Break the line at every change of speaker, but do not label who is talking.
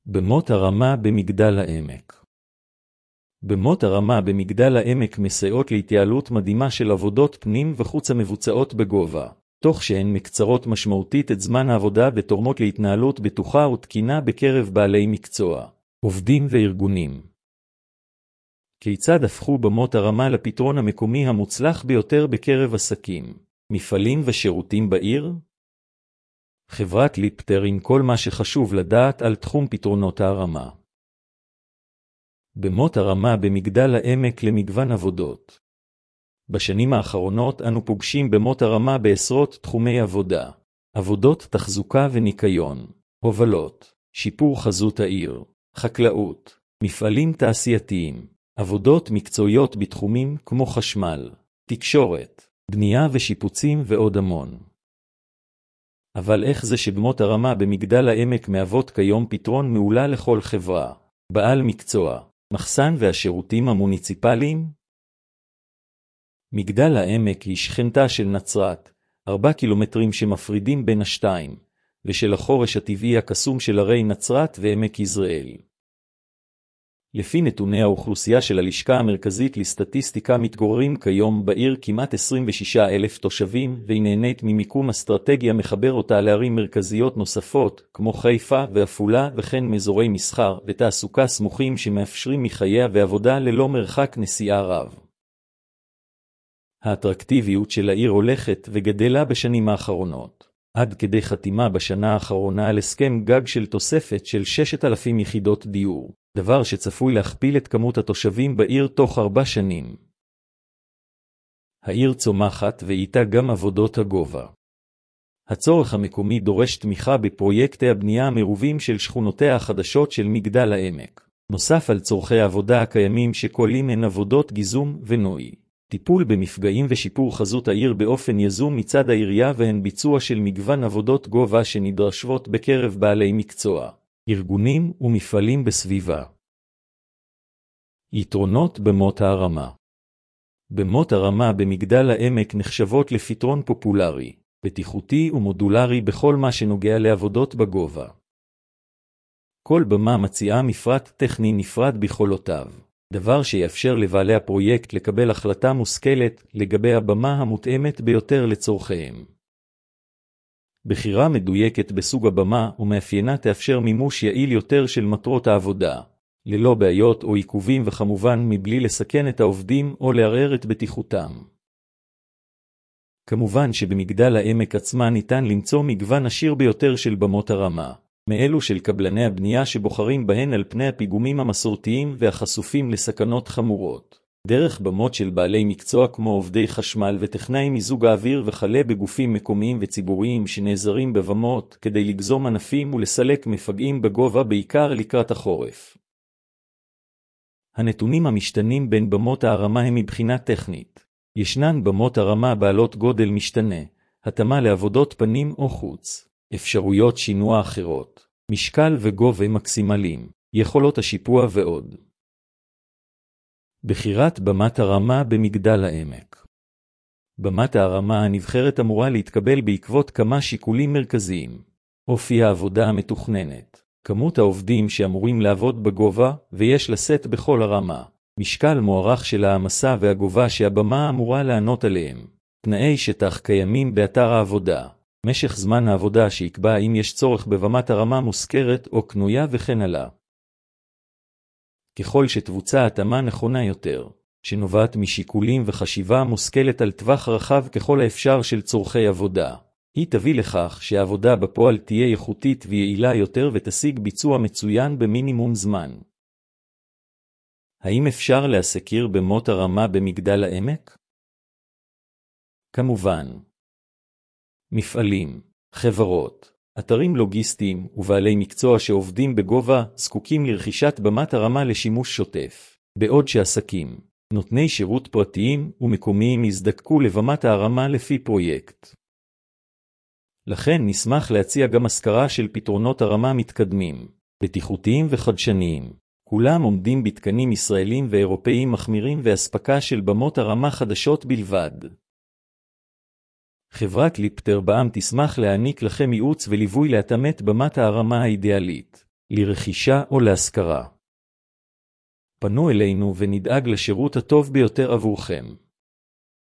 במות הרמה במגדל העמק. במות הרמה במגדל העמק מסייעות להתייעלות מדהימה של עבודות פנים וחוץ המבוצעות בגובה, תוך שהן מקצרות משמעותית את זמן העבודה ותורמות להתנהלות בטוחה ותקינה בקרב בעלי מקצוע, עובדים וארגונים. כיצד הפכו במות הרמה לפתרון המקומי המוצלח ביותר בקרב עסקים, מפעלים ושירותים בעיר? חברת ליפטר עם כל מה שחשוב לדעת על תחום פתרונות הרמה. במות הרמה במגדל העמק למגוון עבודות. בשנים האחרונות אנו פוגשים במות הרמה בעשרות תחומי עבודה, עבודות תחזוקה וניקיון, הובלות, שיפור חזות העיר, חקלאות, מפעלים תעשייתיים, עבודות מקצועיות בתחומים כמו חשמל, תקשורת, בנייה ושיפוצים ועוד המון. אבל איך זה שבמות הרמה במגדל העמק מהוות כיום פתרון מעולה לכל חברה, בעל מקצוע, מחסן והשירותים המוניציפליים? מגדל העמק היא שכנתה של נצרת, 4 קילומטרים שמפרידים בין השתיים, ושל החורש הטבעי הקסום של ערי נצרת ועמק יזרעאל. לפי נתוני האוכלוסייה של הלשכה המרכזית לסטטיסטיקה מתגוררים כיום בעיר כמעט 26,000 תושבים, והיא נהנית ממיקום אסטרטגי המחבר אותה לערים מרכזיות נוספות, כמו חיפה ועפולה, וכן מאזורי מסחר ותעסוקה סמוכים שמאפשרים מחייה ועבודה ללא מרחק נסיעה רב. האטרקטיביות של העיר הולכת וגדלה בשנים האחרונות, עד כדי חתימה בשנה האחרונה על הסכם גג של תוספת של 6,000 יחידות דיור, דבר שצפוי להכפיל את כמות התושבים בעיר תוך 4 שנים. העיר צומחת ואיתה גם עבודות הגובה. הצורך המקומי דורש תמיכה בפרויקטי הבנייה המרובים של שכונותיה החדשות של מגדל העמק, נוסף על צורכי העבודה הקיימים שכוללים הן עבודות גיזום ונוי, טיפול במפגעים ושיפור חזות העיר באופן יזום מצד העירייה, והן ביצוע של מגוון עבודות גובה שנדרשות בקרב בעלי מקצוע, ארגונים ומפעלים בסביבה. יתרונות במות הרמה. במות הרמה במגדל העמק נחשבות לפתרון פופולרי, בטיחותי ומודולרי בכל מה שנוגע לעבודות בגובה. כל במה מציעה מפרט טכני נפרד ביכולותיו, דבר שיאפשר לבעלי הפרויקט לקבל החלטה מושכלת לגבי הבמה המותאמת ביותר לצורכיהם. בחירה מדויקת בסוג הבמה ומאפיינה תאפשר מימוש יעיל יותר של מטרות העבודה, ללא בעיות או עיכובים, וכמובן מבלי לסכן את העובדים או לערער את בטיחותם. כמובן שבמגדל העמק עצמה ניתן למצוא מגוון עשיר ביותר של במות הרמה, מאלו של קבלני הבנייה שבוחרים בהן על פני הפיגומים המסורתיים והחשופים לסכנות חמורות, דרך במות של בעלי מקצוע כמו עובדי חשמל וטכנאי מיזוג האוויר, וכלה בגופים מקומיים וציבוריים שנעזרים בבמות כדי לגזום ענפים ולסלק מפגעים בגובה, בעיקר לקראת החורף. הנתונים המשתנים בין במות הרמה הם מבחינה טכנית. ישנן במות הרמה בעלות גודל משתנה, התאמה לעבודות פנים או חוץ, אפשרויות שינוע אחרות, משקל וגובה מקסימליים, יכולות השיפוע ועוד. בחירת במת הרמה במגדל העמק. במת הרמה הנבחרת אמורה להתקבל בעקבות כמה שיקולים מרכזיים: אופי העבודה המתוכננת, כמות העובדים שאמורים לעבוד בגובה ויש לשאת בכל הרמה, משקל מוערך של העמסה והגובה שהבמה אמורה לענות עליהם, תנאי שטח קיימים באתר העבודה, משך זמן העבודה שיקבע אם יש צורך בבמת הרמה מושכרת או קנויה, וכן הלאה. ככל שתבוצע התאמה נכונה יותר, שנובעת משיקולים וחשיבה מושכלת על טווח רחב ככל האפשר של צורכי עבודה, היא תביא לכך שהעבודה בפועל תהיה איכותית ויעילה יותר ותשיג ביצוע מצוין במינימום זמן. האם אפשר להסקיר במות הרמה במגדל העמק? כמובן. מפעלים, חברות, אתרים לוגיסטיים ובעלי מקצוע שעובדים בגובה זקוקים לרכישת במת הרמה לשימוש שוטף, בעוד שעסקים, נותני שירות פרטיים ומקומיים יזדקקו לבמת הרמה לפי פרויקט. לכן נשמח להציע גם השכרה של פתרונות הרמה מתקדמים, בטיחותיים וחדשניים, כולם עומדים בתקנים ישראלים ואירופאיים מחמירים, והספקה של במות הרמה חדשות בלבד. חברת ליפטר בע"מ תשמח להעניק לכם ייעוץ וליווי להתאמת במת הרמה האידיאלית, לרכישה או להשכרה. פנו אלינו ונדאג לשירות הטוב ביותר עבורכם.